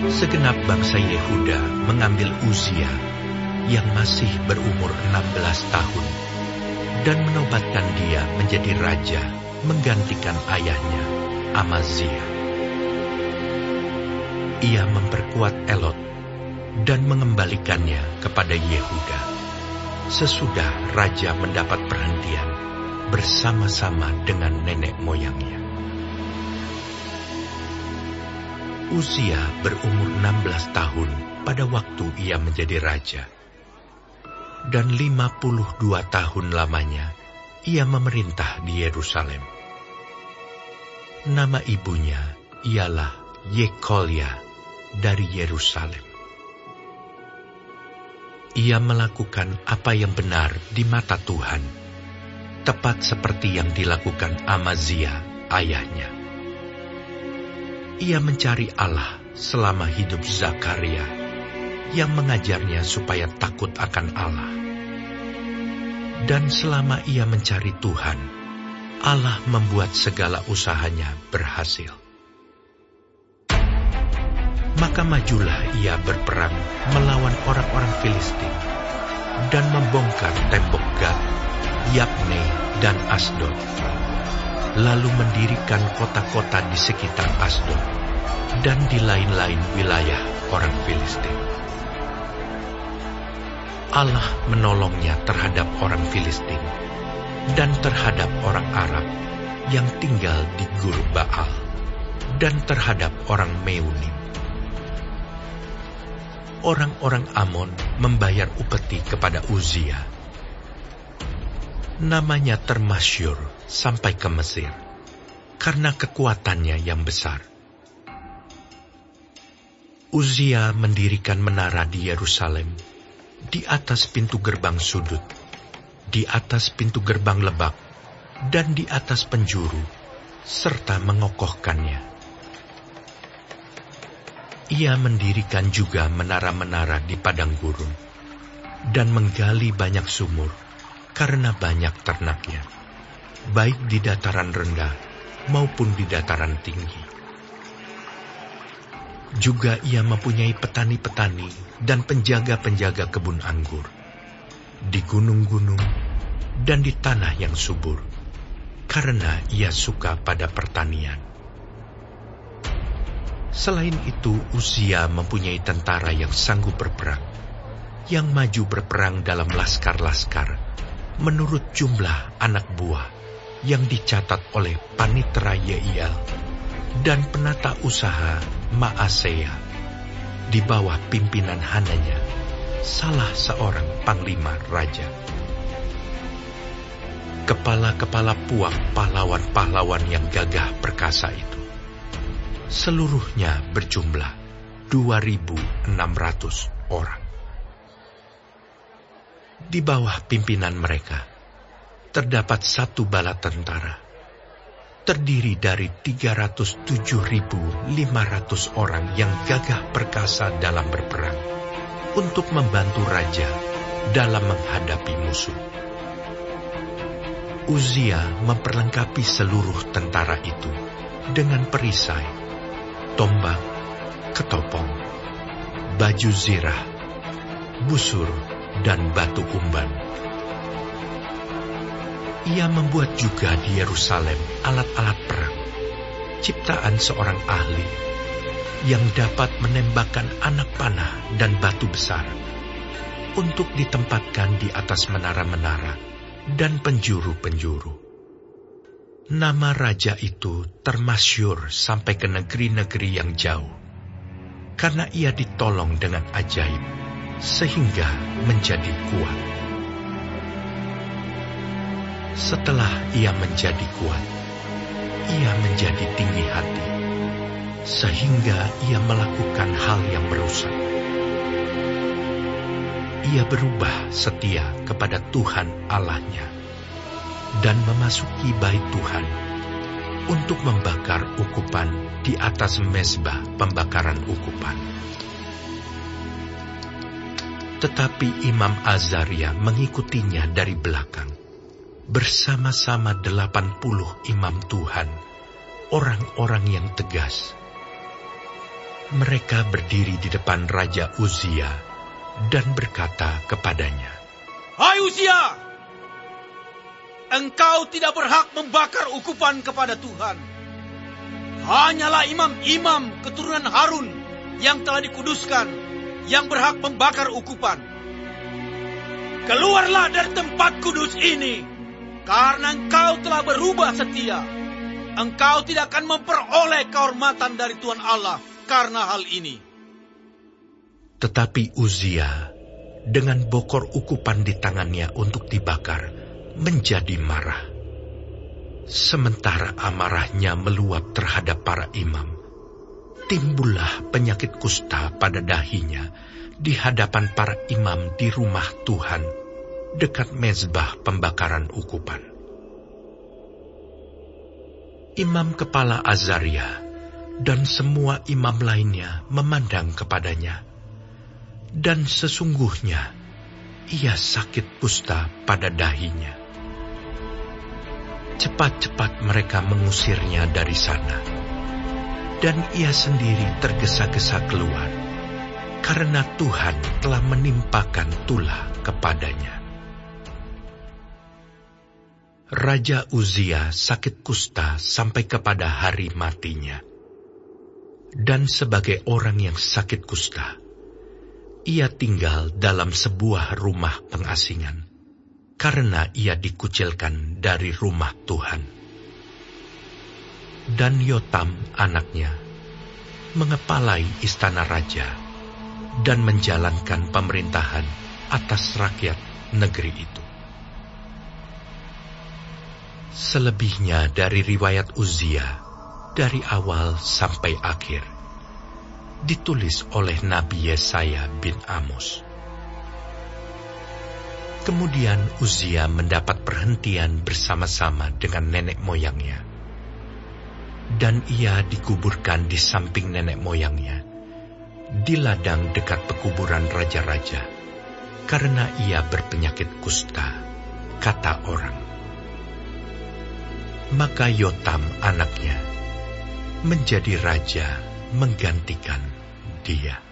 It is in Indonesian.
Segenap bangsa Yehuda mengambil Uzia yang masih berumur 16 tahun dan menobatkan dia menjadi raja menggantikan ayahnya, Amazia. Ia memperkuat Elot dan mengembalikannya kepada Yehuda sesudah raja mendapat perhentian bersama-sama dengan nenek moyangnya. Uzia berumur 16 tahun pada waktu ia menjadi raja. Dan 52 tahun lamanya ia memerintah di Yerusalem. Nama ibunya ialah Yekolya dari Yerusalem. Ia melakukan apa yang benar di mata Tuhan, tepat seperti yang dilakukan Amazia ayahnya. Ia mencari Allah selama hidup Zakaria, yang mengajarnya supaya takut akan Allah. Dan selama ia mencari Tuhan, Allah membuat segala usahanya berhasil. Maka majulah ia berperang melawan orang-orang Filistin dan membongkar tembok Gat, Yabne, dan Asdod. Lalu mendirikan kota-kota di sekitar Asdod dan di lain-lain wilayah orang Filistin. Allah menolongnya terhadap orang Filistin dan terhadap orang Arab yang tinggal di Gur Baal dan terhadap orang Meunim. Orang-orang Amon membayar upeti kepada Uzia. Namanya termasyhur sampai ke Mesir karena kekuatannya yang besar. Uzia mendirikan menara di Yerusalem, di atas pintu gerbang sudut, di atas pintu gerbang lebak, dan di atas penjuru, serta mengokohkannya. Ia mendirikan juga menara-menara di padang gurun, dan menggali banyak sumur, karena banyak ternaknya, baik di dataran rendah maupun di dataran tinggi. Juga ia mempunyai petani-petani dan penjaga-penjaga kebun anggur, di gunung-gunung dan di tanah yang subur, karena ia suka pada pertanian. Selain itu, Uzia mempunyai tentara yang sanggup berperang, yang maju berperang dalam laskar-laskar, menurut jumlah anak buah yang dicatat oleh Panitera Yeiel dan penata usaha Maaseya, di bawah pimpinan Hananya, salah seorang panglima raja. Kepala-kepala puak pahlawan-pahlawan yang gagah perkasa itu, seluruhnya berjumlah 2.600 orang. Di bawah pimpinan mereka, terdapat satu bala tentara, terdiri dari 307.500 orang yang gagah perkasa dalam berperang, untuk membantu raja dalam menghadapi musuh. Uzia memperlengkapi seluruh tentara itu dengan perisai, tombak, ketopong, baju zirah, busur, dan batu umban. Ia membuat juga di Yerusalem alat-alat perang, ciptaan seorang ahli, yang dapat menembakkan anak panah dan batu besar, untuk ditempatkan di atas menara-menara dan penjuru-penjuru. Nama raja itu termasyhur sampai ke negeri-negeri yang jauh, karena ia ditolong dengan ajaib, sehingga menjadi kuat. Setelah ia menjadi kuat, ia menjadi tinggi hati, sehingga ia melakukan hal yang merusak. Ia berubah setia kepada Tuhan Allahnya, dan memasuki bait Tuhan untuk membakar ukupan di atas mezbah pembakaran ukupan. Tetapi Imam Azaria mengikutinya dari belakang, bersama-sama 80 imam Tuhan, orang-orang yang tegas. Mereka berdiri di depan Raja Uzia dan berkata kepadanya, "Hai Uzia, engkau tidak berhak membakar ukupan kepada Tuhan. Hanyalah imam-imam keturunan Harun yang telah dikuduskan yang berhak membakar ukupan. Keluarlah dari tempat kudus ini, karena engkau telah berubah setia. Engkau tidak akan memperoleh kehormatan dari Tuhan Allah karena hal ini." Tetapi Uzia, dengan bokor ukupan di tangannya untuk dibakar, menjadi marah. Sementara amarahnya meluap terhadap para imam, timbullah penyakit kusta pada dahinya di hadapan para imam di rumah Tuhan, dekat mezbah pembakaran ukupan. Imam kepala Azaria dan semua imam lainnya memandang kepadanya, dan sesungguhnya ia sakit kusta pada dahinya. Cepat-cepat mereka mengusirnya dari sana, dan ia sendiri tergesa-gesa keluar, karena Tuhan telah menimpakan tulah kepadanya. Raja Uzia sakit kusta sampai kepada hari matinya. Dan sebagai orang yang sakit kusta, ia tinggal dalam sebuah rumah pengasingan, karena ia dikucilkan dari rumah Tuhan. Dan Yotam anaknya mengepalai istana raja dan menjalankan pemerintahan atas rakyat negeri itu. Selebihnya dari riwayat Uzia, dari awal sampai akhir, ditulis oleh Nabi Yesaya bin Amos. Kemudian Uzia mendapat perhentian bersama-sama dengan nenek moyangnya, dan ia dikuburkan di samping nenek moyangnya, di ladang dekat pekuburan raja-raja, karena ia berpenyakit kusta, kata orang. Maka Yotam anaknya menjadi raja menggantikan dia.